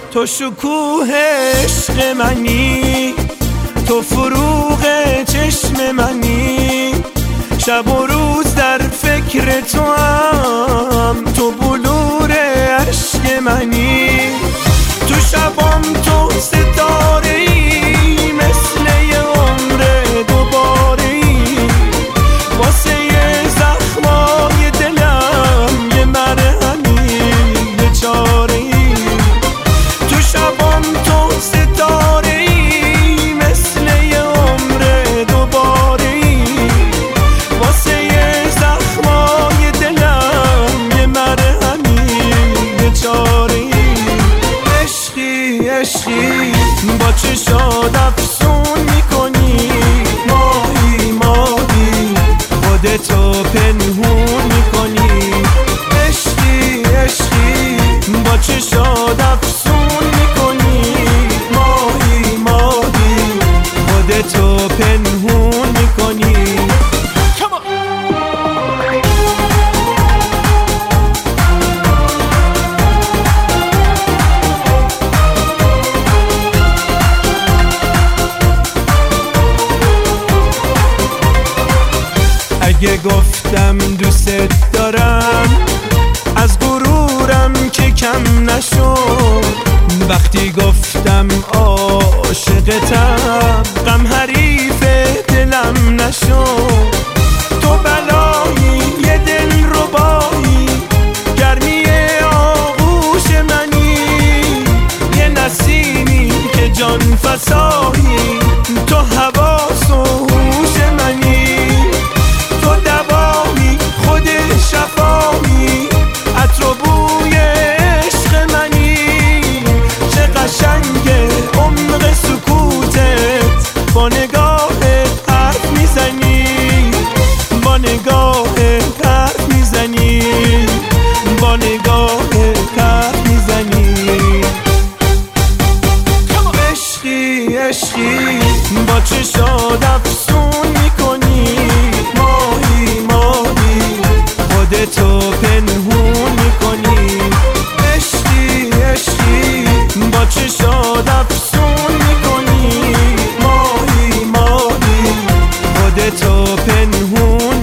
تو شکوه عشق منی، تو فروغ چشم منی، شب و روز در فکر تو هم، تو بلور عشق منی. تو شبام تو ستاره‌ای، مثل یه عمر دوباره‌ای، واسه یه زخمای دلم یه مرهمی، یه چاره‌ای. تو شبام تو ستاره‌ای، مثل یه عمر دوباره‌ای، واسه یه زخمای دلم یه مرهمی، یه چاره‌ای. عشقی با چشات افسون میکنی، ماهی ماهی خودتو پنهون میکنی. عشقی با چشات افسون میکنی، ماهی ماهی خودتو پنهون میکنی. اگه گفتم دوست دارم، از غرورم که کم نشد. وقتی گفتم عاشقتم، غم حریف دلم نشد. تو بلایی یه دل ربایی، گرمی آغوش منی، یه نسیمی که جان فسایی، تو حواس و هوش منی. تو دوایی خود شفایی، عطر و بوی عشق منی. چه قشنگه عمق سکوتت، با نگاهت حرف میزنی، با نگاهت حرف میزنی، با نگاهت حرف میزنی. عشقی با چشات افسون میکنی، ماهی ماهی خودتو پنهون میکنی. عشقی با چشات افسون میکنی، ماهی ماهی خودتو پنهون